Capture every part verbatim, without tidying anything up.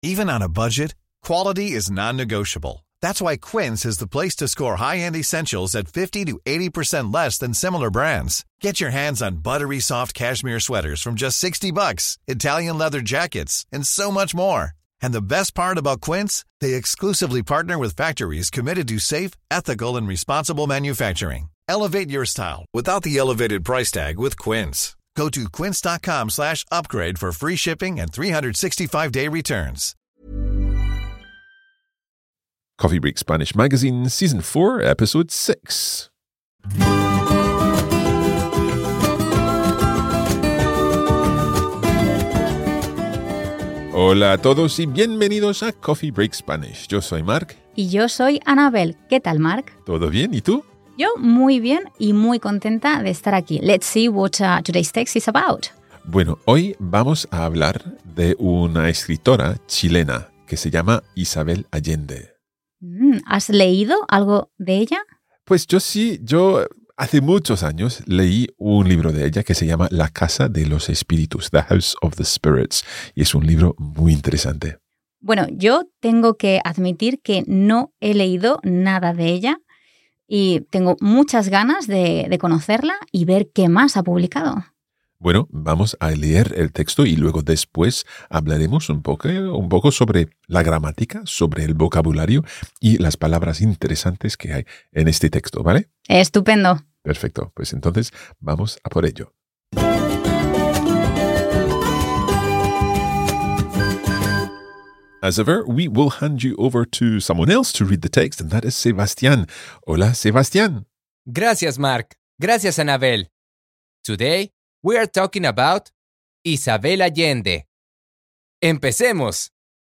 Even on a budget, quality is non-negotiable. That's why Quince is the place to score high-end essentials at fifty to eighty percent less than similar brands. Get your hands on buttery soft cashmere sweaters from just sixty bucks, Italian leather jackets, and so much more. And the best part about Quince, they exclusively partner with factories committed to safe, ethical, and responsible manufacturing. Elevate your style without the elevated price tag with Quince. Go to quince.com slash upgrade for free shipping and three sixty-five day returns. Coffee Break Spanish Magazine, Season four, Episode six. Hola a todos y bienvenidos a Coffee Break Spanish. Yo soy Mark. Y yo soy Anabel. ¿Qué tal, Mark? ¿Todo bien? ¿Y tú? Yo muy bien y muy contenta de estar aquí. Let's see what uh, today's text is about. Bueno, hoy vamos a hablar de una escritora chilena que se llama Isabel Allende. Mm, ¿Has leído algo de ella? Pues yo sí, yo hace muchos años leí un libro de ella que se llama La Casa de los Espíritus, The House of the Spirits, y es un libro muy interesante. Bueno, yo tengo que admitir que no he leído nada de ella y tengo muchas ganas de, de conocerla y ver qué más ha publicado. Bueno, vamos a leer el texto y luego después hablaremos un poco, un poco sobre la gramática, sobre el vocabulario y las palabras interesantes que hay en este texto, ¿vale? Estupendo. Perfecto, pues entonces vamos a por ello. As ever, we will hand you over to someone else to read the text, and that is Sebastián. Hola, Sebastián. Gracias, Mark. Gracias, Anabel. Today, we are talking about Isabel Allende. ¡Empecemos!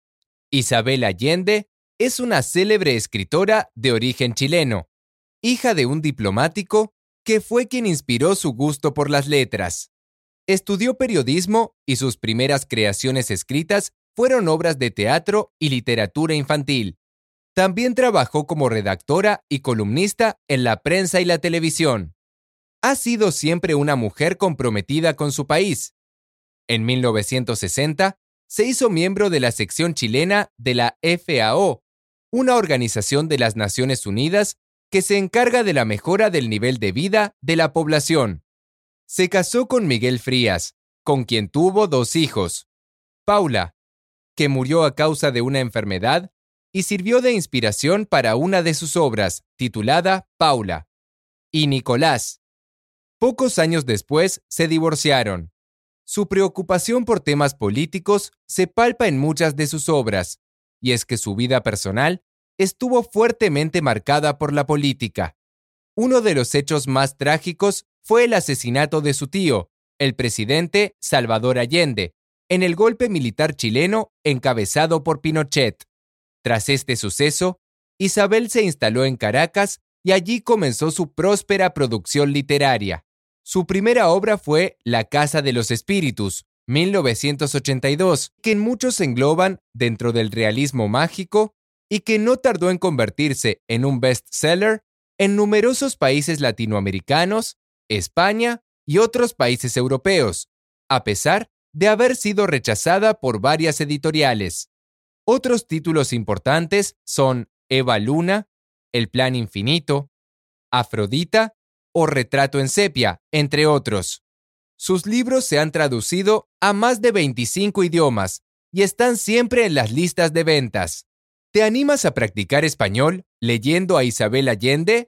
Isabel Allende es una célebre escritora de origen chileno, hija de un diplomático que fue quien inspiró su gusto por las letras. Estudió periodismo y sus primeras creaciones escritas fueron obras de teatro y literatura infantil. También trabajó como redactora y columnista en la prensa y la televisión. Ha sido siempre una mujer comprometida con su país. En mil novecientos sesenta, se hizo miembro de la sección chilena de la F A O, una organización de las Naciones Unidas que se encarga de la mejora del nivel de vida de la población. Se casó con Miguel Frías, con quien tuvo dos hijos. Paula, que murió a causa de una enfermedad y sirvió de inspiración para una de sus obras, titulada Paula, y Nicolás. Pocos años después se divorciaron. Su preocupación por temas políticos se palpa en muchas de sus obras, y es que su vida personal estuvo fuertemente marcada por la política. Uno de los hechos más trágicos fue el asesinato de su tío, el presidente Salvador Allende, en el golpe militar chileno encabezado por Pinochet. Tras este suceso, Isabel se instaló en Caracas y allí comenzó su próspera producción literaria. Su primera obra fue La Casa de los Espíritus, mil novecientos ochenta y dos, que muchos engloban dentro del realismo mágico y que no tardó en convertirse en un bestseller en numerosos países latinoamericanos, España y otros países europeos, a pesar de haber sido rechazada por varias editoriales. Otros títulos importantes son Eva Luna, El Plan Infinito, Afrodita o Retrato en Sepia, entre otros. Sus libros se han traducido a más de veinticinco idiomas y están siempre en las listas de ventas. ¿Te animas a practicar español leyendo a Isabel Allende?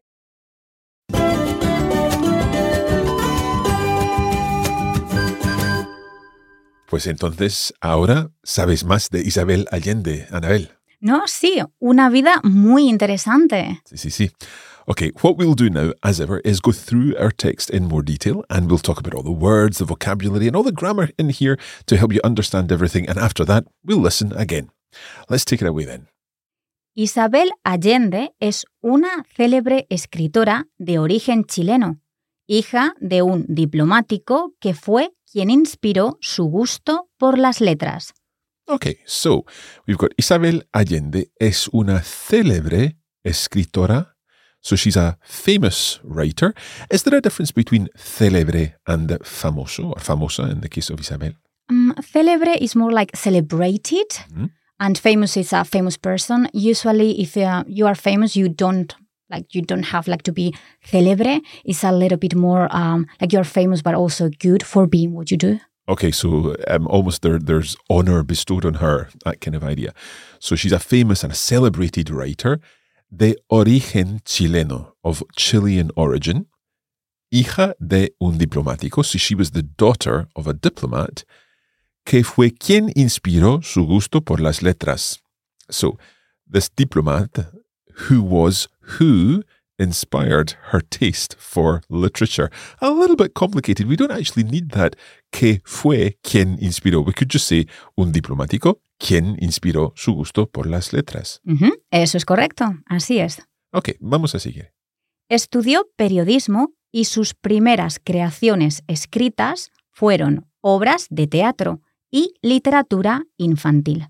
Pues entonces, ahora sabes más de Isabel Allende, Anabel. No, sí, una vida muy interesante. Sí, sí, sí. Okay, what we'll do now, as ever, is go through our text in more detail, and we'll talk about all the words, the vocabulary, and all the grammar in here to help you understand everything. And after that, we'll listen again. Let's take it away then. Isabel Allende es una célebre escritora de origen chileno, hija de un diplomático que fue quien inspiró su gusto por las letras. Okay, so we've got Isabel Allende es una célebre escritora. So she's a famous writer. Is there a difference between célebre and famoso, or famosa in the case of Isabel? Um, célebre is more like celebrated, mm-hmm. And famous is a famous person. Usually, if uh, you are famous, you don't like you don't have like to be célebre. It's a little bit more um, like you're famous, but also good for being what you do. Okay, so um, almost there, there's honor bestowed on her, that kind of idea. So she's a famous and a celebrated writer de origen chileno, of Chilean origin, hija de un diplomático. So she was the daughter of a diplomat, que fue quien inspiró su gusto por las letras. So this diplomat, who was who inspired her taste for literature. A little bit complicated. We don't actually need that que fue quien inspiró. We could just say un diplomático quien inspiró su gusto por las letras. Uh-huh. Eso es correcto, así es. Ok, vamos a seguir. Estudió periodismo y sus primeras creaciones escritas fueron obras de teatro y literatura infantil.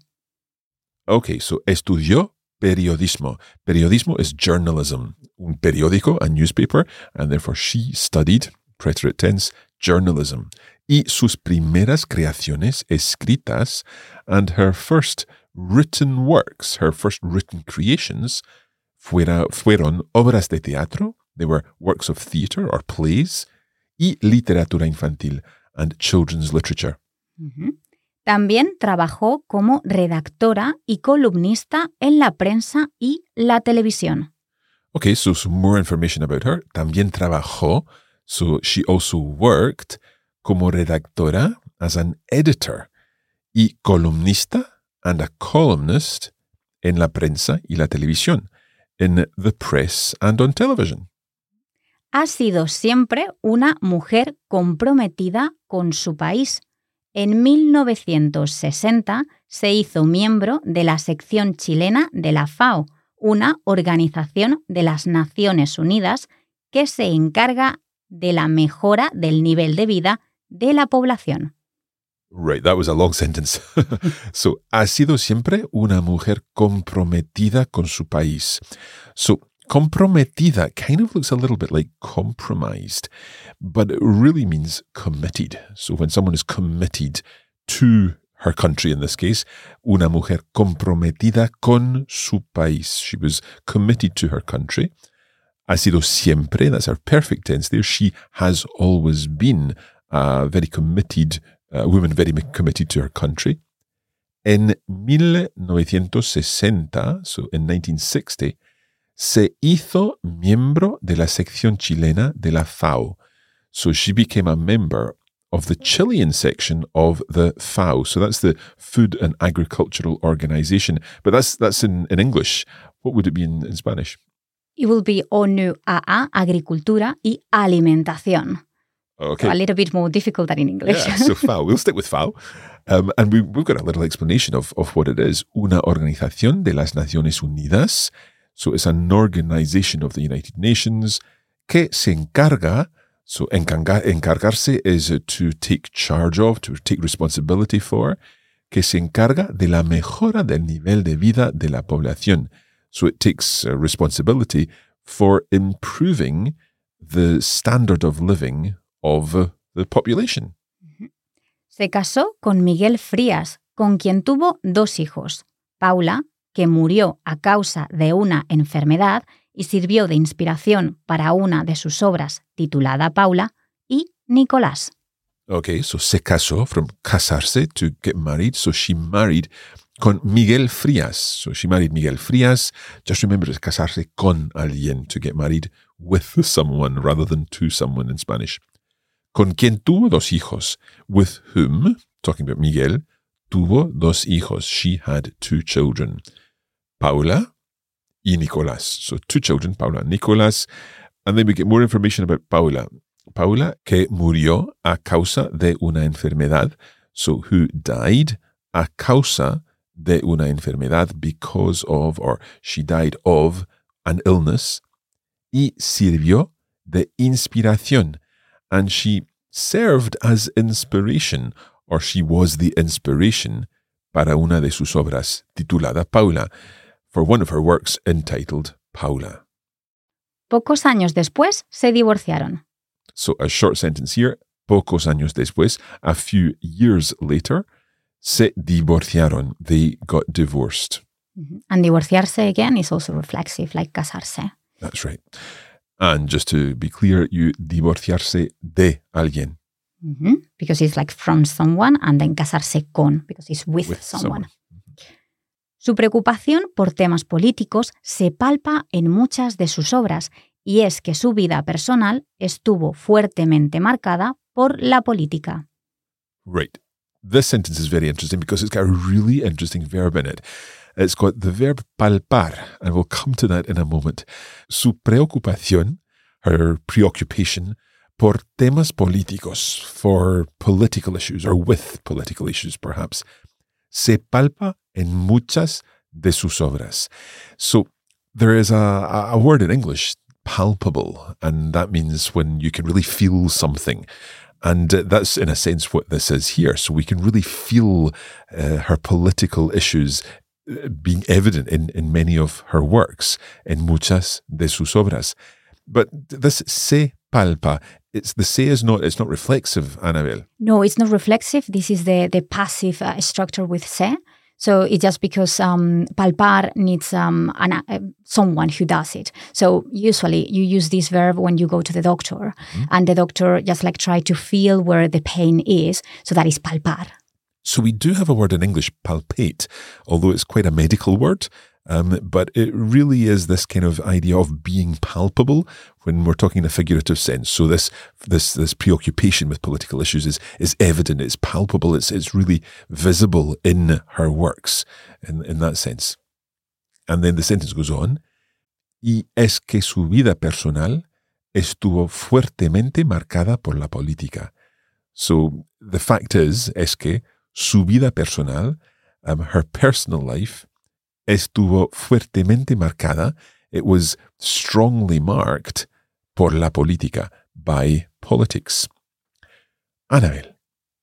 Ok, so estudió periodismo. Periodismo is journalism. Un periódico, a newspaper, and therefore she studied, preterite tense, journalism. Y sus primeras creaciones escritas and her first written works, her first written creations, fuera, fueron obras de teatro. They were works of theatre or plays, y literatura infantil, and children's literature. Uh-huh. También trabajó como redactora y columnista en la prensa y la televisión. Okay, so some more information about her. También trabajó, so she also worked como redactora, as an editor, y columnista and a columnist en la prensa y la televisión, in the press and on television. Ha sido siempre una mujer comprometida con su país. En mil novecientos sesenta se hizo miembro de la sección chilena de la FAO, una organización de las Naciones Unidas que se encarga de la mejora del nivel de vida de la población. Right, that was a long sentence. So, ha sido siempre una mujer comprometida con su país. So, comprometida kind of looks a little bit like compromised, but it really means committed. So when someone is committed to her country, in this case, una mujer comprometida con su país. She was committed to her country. Ha sido siempre, that's her perfect tense there. She has always been a very committed uh, woman, very committed to her country. En mil novecientos sesenta, so in nineteen sixty, se hizo miembro de la sección chilena de la FAO. So she became a member of the Chilean section of the FAO. So that's the Food and Agricultural Organization. But that's that's in, in English. What would it be in, in Spanish? It will be ONU A A, Agricultura y Alimentación. Okay. So a little bit more difficult than in English. Yeah, so FAO. We'll stick with FAO. Um, and we, we've got a little explanation of, of what it is. Una organización de las Naciones Unidas. So it's an organization of the United Nations que se encarga, so encarga, encargarse is to take charge of, to take responsibility for, que se encarga de la mejora del nivel de vida de la población. So it takes uh, responsibility for improving the standard of living of uh, the population. Se casó con Miguel Frías, con quien tuvo dos hijos, Paula, que murió a causa de una enfermedad y sirvió de inspiración para una de sus obras titulada Paula, y Nicolás. Okay, so se casó, from casarse, to get married. So she married con Miguel Frías. So she married Miguel Frías. Just remember, it's casarse con alguien, to get married with someone rather than to someone in Spanish. Con quien tuvo dos hijos, with whom, talking about Miguel, tuvo dos hijos. She had two children. Paula y Nicolás. So two children, Paula and Nicolás. And then we get more information about Paula. Paula, que murió a causa de una enfermedad. So who died a causa de una enfermedad, because of, or she died of, an illness. Y sirvió de inspiración. And she served as inspiration, or she was the inspiration para una de sus obras, titulada Paula, for one of her works entitled Paula. Pocos años después se divorciaron. So a short sentence here, pocos años después, a few years later, Se divorciaron. They got divorced. Mm-hmm. And divorciarse again is also reflexive, like casarse. That's right. And just to be clear, you divorciarse de alguien. Mm-hmm. Because it's like from someone, and then casarse con, because it's with, With someone. someone. Su preocupación por temas políticos se palpa en muchas de sus obras, y es que su vida personal estuvo fuertemente marcada por la política. Right. This sentence is very interesting because it's got a really interesting verb in it. It's got the verb palpar, and we'll come to that in a moment. Su preocupación, her preoccupation, por temas políticos, for political issues, or with political issues perhaps, se palpa en muchas de sus obras. So there is a, a word in English, palpable, and that means when you can really feel something. And that's, in a sense, what this is here. So we can really feel uh, her political issues being evident in, in many of her works, en muchas de sus obras. But this se palpa, it's the se is not, it's not reflexive, Annabelle. No, it's not reflexive. This is the, the passive uh, structure with se. So it's just because um, palpar needs um, an, uh, someone who does it. So usually you use this verb when you go to the doctor, mm-hmm. and the doctor just like try to feel where the pain is. So that is palpar. So we do have a word in English, palpate, although it's quite a medical word. Um, but it really is this kind of idea of being palpable when we're talking in a figurative sense. So this this this preoccupation with political issues is is evident, it's palpable, it's it's really visible in her works in, in that sense. And then the sentence goes on, y es que su vida personal estuvo fuertemente marcada por la política. So the fact is, es que su vida personal, um, her personal life, estuvo fuertemente marcada, it was strongly marked por la política, by politics. Annabelle,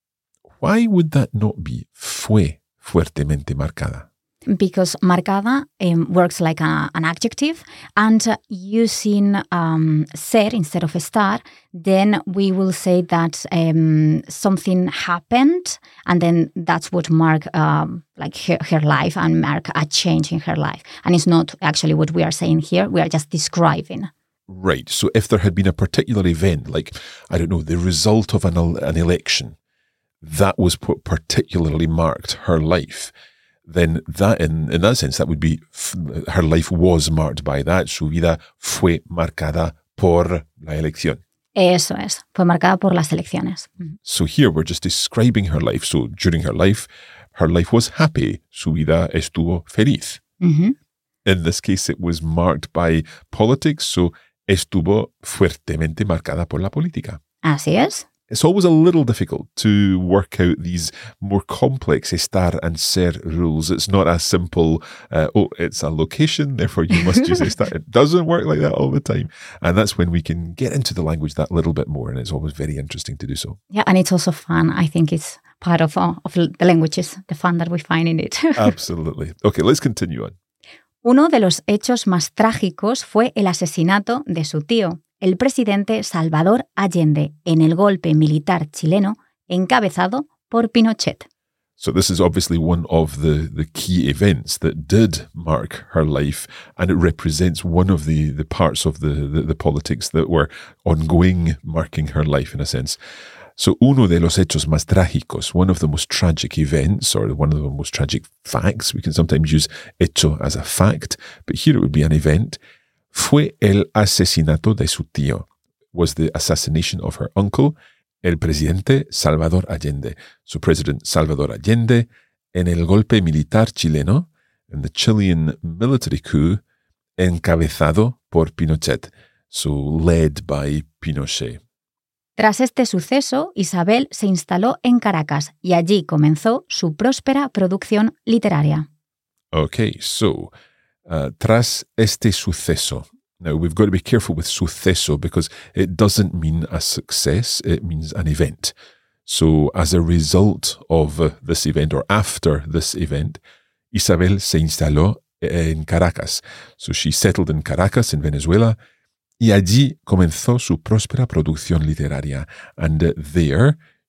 why would that not be fue fuertemente marcada? Because marcada um, works like a, an adjective, and uh, using um, ser instead of estar, then we will say that um, something happened, and then that's what mark um, like her, her life and mark a change in her life. And it's not actually what we are saying here. We are just describing. Right. So if there had been a particular event, like, I don't know, the result of an, an election, that was what particularly marked her life, then that, in, in that sense, that would be, her life was marked by that. Su vida fue marcada por la elección. Eso es, fue marcada por las elecciones. Mm-hmm. So here we're just describing her life. So during her life, her life was happy. Su vida estuvo feliz. Mm-hmm. In this case, it was marked by politics. So estuvo fuertemente marcada por la política. Así es. It's always a little difficult to work out these more complex estar and ser rules. It's not as simple, uh, oh, it's a location, therefore you must use estar. It doesn't work like that all the time. And that's when we can get into the language that little bit more, and it's always very interesting to do so. Yeah, and it's also fun. I think it's part of, uh, of the languages, the fun that we find in it. Absolutely. Okay, let's continue on. Uno de los hechos más trágicos fue el asesinato de su tío, el presidente Salvador Allende, en el golpe militar chileno encabezado por Pinochet. So this is obviously one of the, the key events that did mark her life, and it represents one of the, the parts of the, the, the politics that were ongoing, marking her life in a sense. So uno de los hechos más trágicos, one of the most tragic events, or one of the most tragic facts, we can sometimes use hecho as a fact, but here it would be an event, fue el asesinato de su tío, was the assassination of her uncle, el presidente Salvador Allende. So President Salvador Allende, en el golpe militar chileno, in the Chilean military coup, encabezado por Pinochet, so led by Pinochet. Tras este suceso, Isabel se instaló en Caracas y allí comenzó su próspera producción literaria. Okay, so uh, tras este suceso. Now, we've got to be careful with suceso because it doesn't mean a success, it means an event. So, as a result of uh, this event, or after this event, Isabel se instaló en Caracas. So, she settled in Caracas, in Venezuela, y allí comenzó su próspera producción literaria. And uh, there,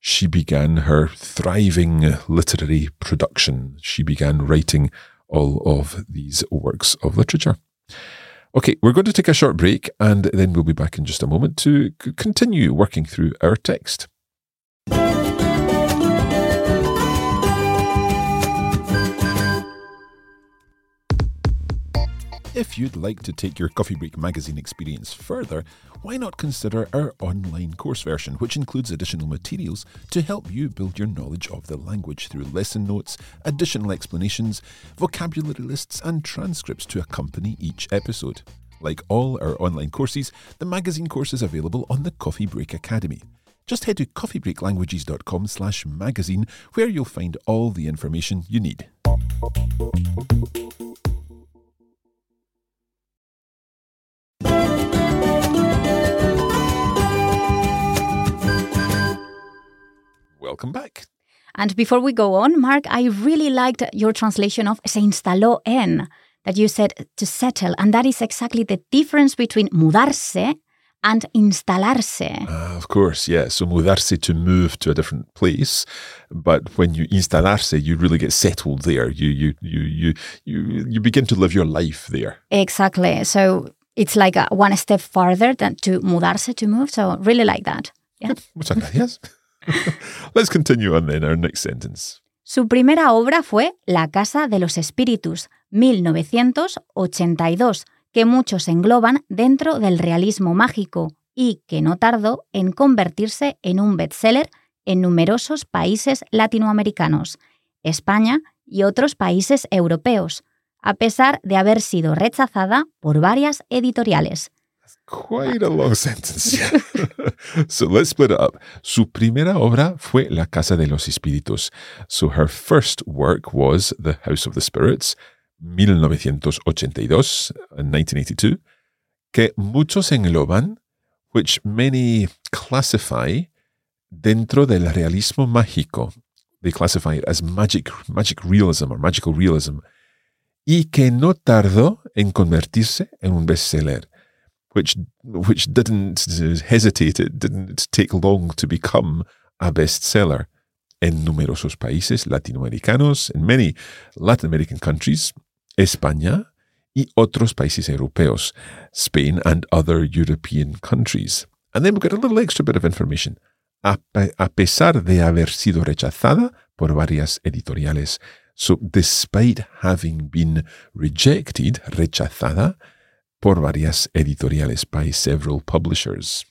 she began her thriving literary production. She began writing all of these works of literature. Okay, we're going to take a short break and then we'll be back in just a moment to c- continue working through our text. If you'd like to take your Coffee Break magazine experience further, why not consider our online course version, which includes additional materials to help you build your knowledge of the language through lesson notes, additional explanations, vocabulary lists, and transcripts to accompany each episode. Like all our online courses, the magazine course is available on the Coffee Break Academy. Just head to coffeebreaklanguages.com slash magazine, where you'll find all the information you need. Welcome back. And before we go on, Mark, I really liked your translation of se instaló en, that you said to settle, and that is exactly the difference between mudarse and instalarse. Uh, of course, yeah. So mudarse, to move to a different place, but when you instalarse, you really get settled there. You you you you you you begin to live your life there. Exactly. So it's like a one step farther than to mudarse, to move. So really like that. Yeah. Good. Muchas gracias. Let's continue on then, our next sentence. Su primera obra fue La Casa de los Espíritus, mil novecientos ochenta y dos, que muchos engloban dentro del realismo mágico y que no tardó en convertirse en un bestseller en numerosos países latinoamericanos, España y otros países europeos, a pesar de haber sido rechazada por varias editoriales. Quite a long sentence. So let's split it up. Su primera obra fue La Casa de los Espíritus. So her first work was The House of the Spirits, mil novecientos ochenta y dos, nineteen eighty-two, que muchos engloban, which many classify dentro del realismo mágico. They classify it as magic, magic realism or magical realism, y que no tardó en convertirse en un bestseller. Which which didn't hesitate, it didn't take long to become a bestseller en numerosos países latinoamericanos, in many Latin American countries, España y otros países europeos, Spain and other European countries. And then we've got a little extra bit of information. A, a pesar de haber sido rechazada por varias editoriales. So despite having been rejected, rechazada, por varias editoriales, by several publishers.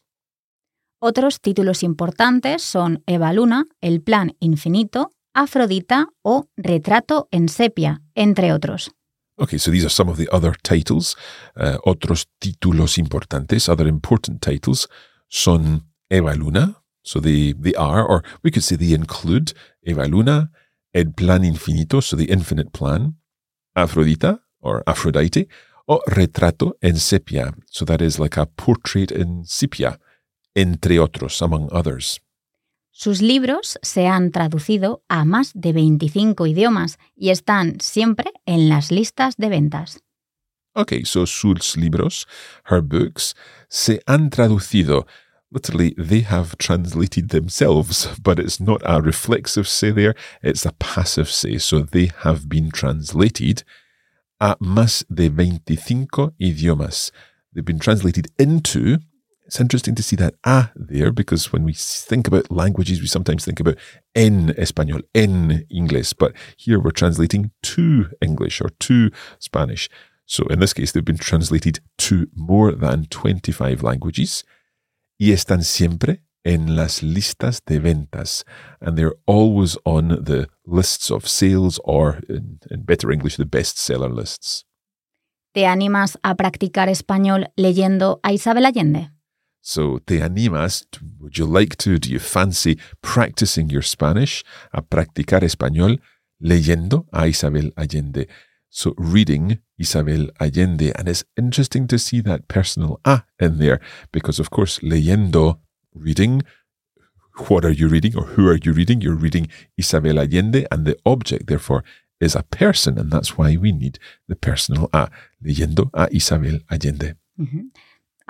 Otros títulos importantes son Eva Luna, El Plan Infinito, Afrodita o Retrato en Sepia, entre otros. Okay, so these are some of the other titles. Uh, otros títulos importantes, other important titles, son Eva Luna, so they, they are, or we could say they include Eva Luna, El Plan Infinito, so the infinite plan, Afrodita, or Aphrodite, or Retrato en Sepia, so that is like a portrait in sepia, entre otros, among others. Sus libros se han traducido a más de veinticinco idiomas y están siempre en las listas de ventas. Okay, so sus libros, her books, se han traducido. Literally, they have translated themselves, but it's not a reflexive say there, it's a passive say. So they have been translated a más de veinticinco idiomas. They've been translated into, it's interesting to see that a there, because when we think about languages, we sometimes think about en español, en inglés, but here we're translating to English or to Spanish. So in this case, they've been translated to more than twenty-five languages y están siempre en las listas de ventas, and they're always on the lists of sales, or in, in better English, the bestseller lists. ¿Te animas a practicar español leyendo a Isabel Allende? So, te animas, would you like to, do you fancy practicing your Spanish, a practicar español leyendo a Isabel Allende? So, reading Isabel Allende, and it's interesting to see that personal a in there, because of course, leyendo, reading, what are you reading or who are you reading? You're reading Isabel Allende, and the object, therefore, is a person, and that's why we need the personal a, leyendo a Isabel Allende. Uh-huh.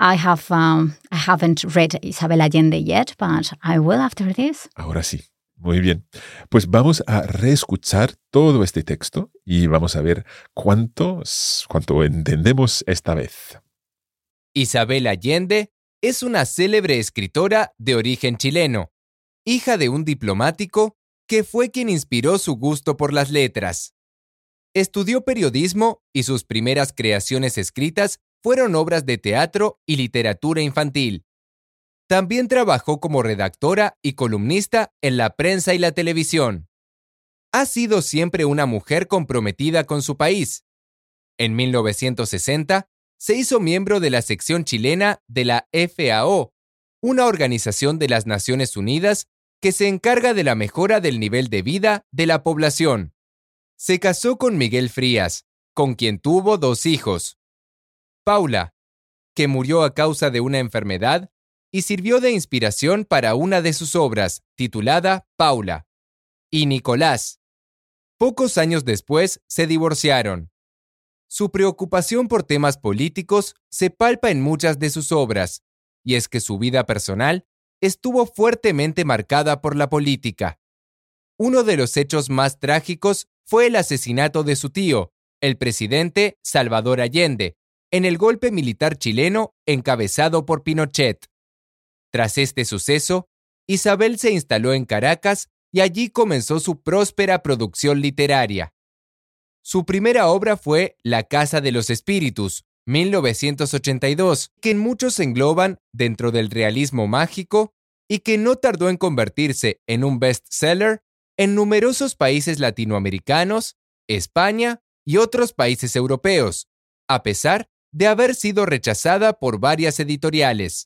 I have um, I haven't read Isabel Allende yet, but I will after this. Ahora sí. Muy bien. Pues vamos a reescuchar todo este texto y vamos a ver cuánto, cuánto entendemos esta vez. Isabel Allende es una célebre escritora de origen chileno, hija de un diplomático que fue quien inspiró su gusto por las letras. Estudió periodismo y sus primeras creaciones escritas fueron obras de teatro y literatura infantil. También trabajó como redactora y columnista en la prensa y la televisión. Ha sido siempre una mujer comprometida con su país. En mil novecientos sesenta, se hizo miembro de la sección chilena de la F A O, una organización de las Naciones Unidas que se encarga de la mejora del nivel de vida de la población. Se casó con Miguel Frías, con quien tuvo dos hijos. Paula, que murió a causa de una enfermedad, y sirvió de inspiración para una de sus obras, titulada Paula. Y Nicolás. Pocos años después se divorciaron. Su preocupación por temas políticos se palpa en muchas de sus obras, y es que su vida personal estuvo fuertemente marcada por la política. Uno de los hechos más trágicos fue el asesinato de su tío, el presidente Salvador Allende, en el golpe militar chileno encabezado por Pinochet. Tras este suceso, Isabel se instaló en Caracas y allí comenzó su próspera producción literaria. Su primera obra fue La Casa de los Espíritus, mil novecientos ochenta y dos, que muchos engloban dentro del realismo mágico y que no tardó en convertirse en un bestseller en numerosos países latinoamericanos, España y otros países europeos, a pesar de haber sido rechazada por varias editoriales.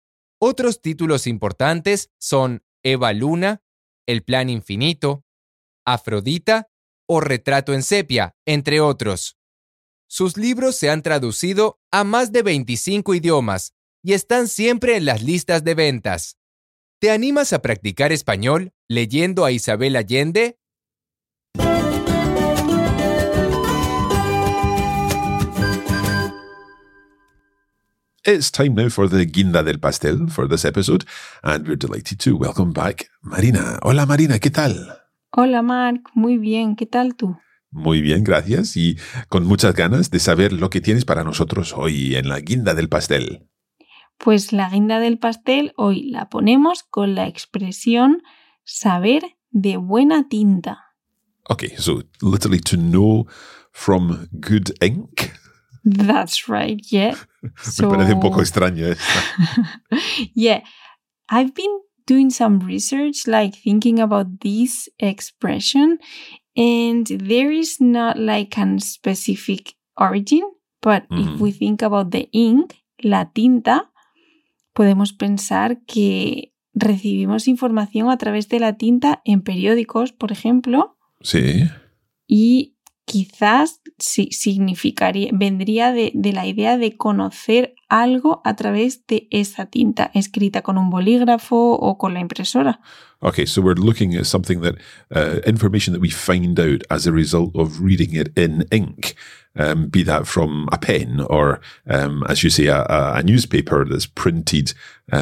Otros títulos importantes son Eva Luna, El Plan Infinito, Afrodita o Retrato en Sepia, entre otros. Sus libros se han traducido a más de veinticinco idiomas y están siempre en las listas de ventas. ¿Te animas a practicar español leyendo a Isabel Allende? It's time now for the Guinda del Pastel for this episode, and we're delighted to welcome back Marina. Hola Marina, ¿qué tal? Hola Marc, muy bien, ¿qué tal tú? Muy bien, gracias, y con muchas ganas de saber lo que tienes para nosotros hoy en la Guinda del Pastel. Pues la guinda del pastel hoy la ponemos con la expresión saber de buena tinta. Okay, so literally to know from good ink. That's right, yeah. So, me parece un poco extraño esta. Yeah, I've been doing some research, like thinking about this expression, and there is not like a specific origin, but mm-hmm. if we think about the ink, la tinta, podemos pensar que recibimos información a través de la tinta en periódicos, por ejemplo. Sí. Y quizás sí, significaría, vendría de, de la idea de conocer algo a través de esa tinta, escrita con un bolígrafo o con la impresora. Okay, so we're looking at something that, uh, information that we find out as a result of reading it in ink, um, be that from a pen or, um, as you say, a, a newspaper that's printed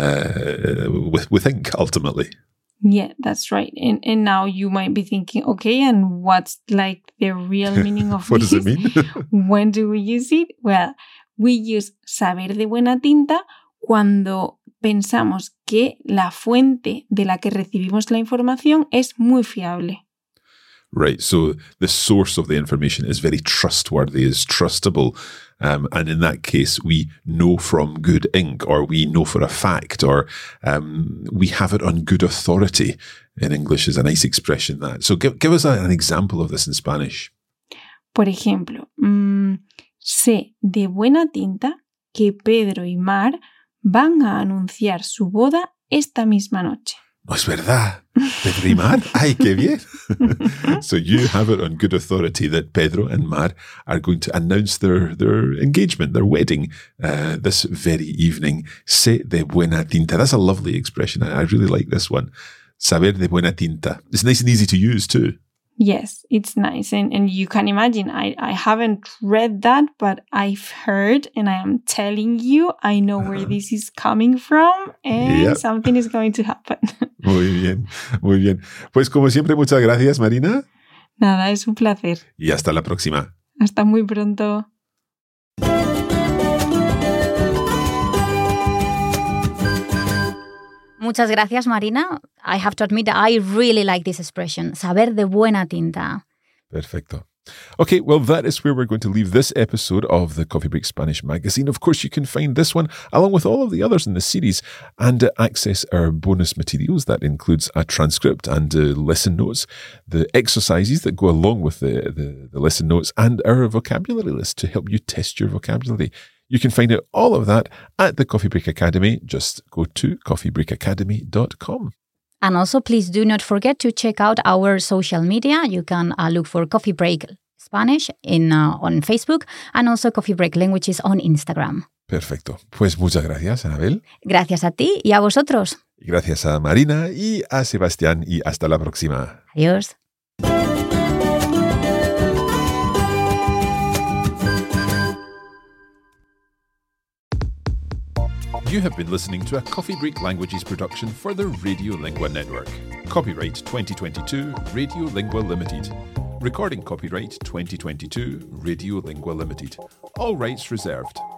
uh, with, with ink, ultimately. Yeah, that's right. And and now you might be thinking, okay, and what's like the real meaning of what this? What does it mean? When do we use it? Well, we use saber de buena tinta cuando pensamos que la fuente de la que recibimos la información es muy fiable. Right, so the source of the information is very trustworthy, is trustable. Um, and in that case, we know from good ink, or we know for a fact, or um, we have it on good authority. In English is a nice expression, that. So give, give us a, an example of this in Spanish. Por ejemplo, mmm, sé de buena tinta que Pedro y Mar van a anunciar su boda esta misma noche. No es verdad. Pedro y Mar. Ay, qué bien. So you have it on good authority that Pedro and Mar are going to announce their, their engagement, their wedding, uh, this very evening. Sé de buena tinta. That's a lovely expression. I, I really like this one. Saber de buena tinta. It's nice and easy to use too. Yes, it's nice. And and you can imagine, I, I haven't read that, but I've heard, and I am telling you, I know where this is coming from, and yep. something is going to happen. Muy bien, muy bien. Pues como siempre, muchas gracias, Marina. Nada, es un placer. Y hasta la próxima. Hasta muy pronto. Muchas gracias, Marina. I have to admit that I really like this expression, saber de buena tinta. Perfecto. Okay, well, that is where we're going to leave this episode of the Coffee Break Spanish magazine. Of course, you can find this one along with all of the others in the series and uh, access our bonus materials. That includes a transcript and uh, lesson notes, the exercises that go along with the, the, the lesson notes, and our vocabulary list to help you test your vocabulary. You can find out all of that at the Coffee Break Academy. Just go to coffee break academy dot com. And also, please do not forget to check out our social media. You can uh, look for Coffee Break Spanish in, uh, on Facebook and also Coffee Break Languages on Instagram. Perfecto. Pues muchas gracias, Anabel. Gracias a ti y a vosotros. Gracias a Marina y a Sebastián y hasta la próxima. Adiós. You have been listening to a Coffee Break Languages production for the Radiolingua Network. Copyright twenty twenty-two, Radiolingua Limited. Recording copyright twenty twenty-two, Radiolingua Limited. All rights reserved.